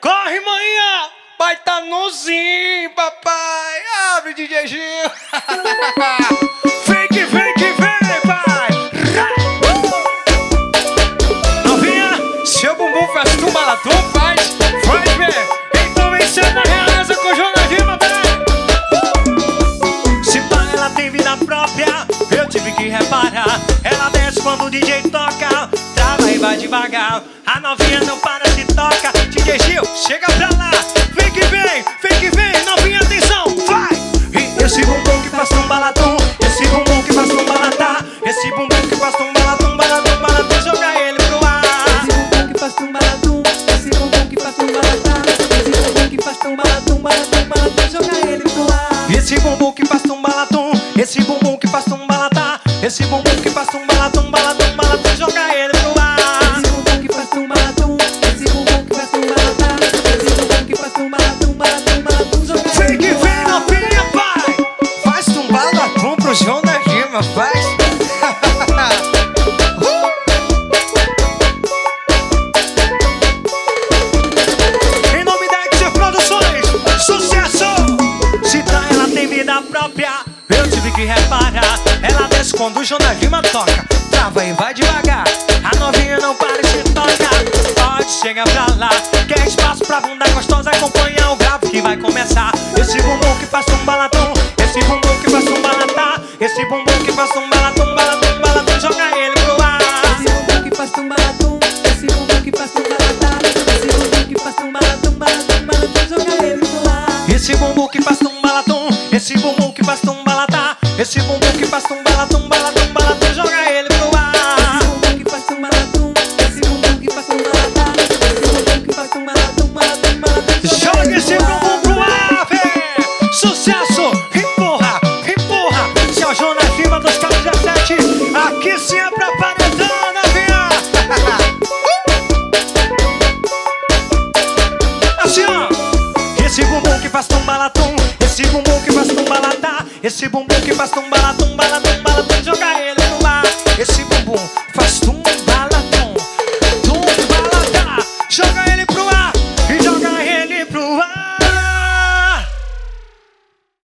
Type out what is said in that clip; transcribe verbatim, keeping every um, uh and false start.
Corre, manhã! Vai tá nozinho, papai! Abre, D J Gil! Vem que vem que vem, pai! Novinha, seu bumbum faz tumbalatum, faz! Faz, ver! Então vem ser na realeza com o Jonas Lima, pai! Se pá, ela tem vida própria, eu tive que reparar. Ela desce quando o D J toca, trava e vai devagar. A novinha não para, se toca. D J Gil, chega pra lá. Vem que vem, vem que vem. Novinha, atenção, vai. E esse bumbum que faz um balatum, esse bumbum que faz um balatá, esse bumbum que faz um balatum, balatum, balatum, joga ele pro ar. Esse bumbum que faz um balatum, esse bumbum que faz um balatá, esse bumbum que faz um balatum, balatum, balatum, joga ele pro ar. Esse bumbum que faz um balatum, esse bumbum que faz um balatá, esse bumbum que faz um balatum, balatum, balatum, joga ele pro ar. Esse bumbum que faz um balatum, esse bumbum que faz um balatá, esse bumbum que faz um balatum, balatum, balatum, joga ele pro ar. Vem que vem, novinha, pai. Faz um balatum pro Jonas Lima, faz. Em nome da X Produções, sucesso! Se tá, ela tem vida própria, eu tive que reparar. Ela desce quando o Jonas Lima toca, trava e vai devagar. A novinha não para e se toca, pode chegar pra lá. Quer espaço pra bunda gostosa, acompanha o grave que vai começar. Esse bumbum que faz um balatum, esse bumbum que faz um balatá, esse bumbum que faz um balatum, balatum, balatum, joga ele pro ar. Esse bumbum que faz um balatum, esse bumbum que faz um balatá, esse bumbum que faz um balatum, balatum, balatum, joga ele pro ar. Esse bumbum que faz um balatum, esse bumbum que faz um balatá, esse bumbum que faz um balatum, balatum, balatum, joga ele pro ar. Esse bumbum que faz um balatum, esse bumbum que faz um balatá, esse bumbum que faz um balatum, balatum, balatum, Joga esse bumbum pro ar, vem! Sucesso! Empurra, empurra! Se é o Jonas Lima dos Carros dezessete, aqui sim é pra paredão, novinha! Assim, ó! Esse bumbum que faz um balatum, esse bumbum que faz um balatá, esse bumbum que faz um balatum, balatum, balatum, joga ele!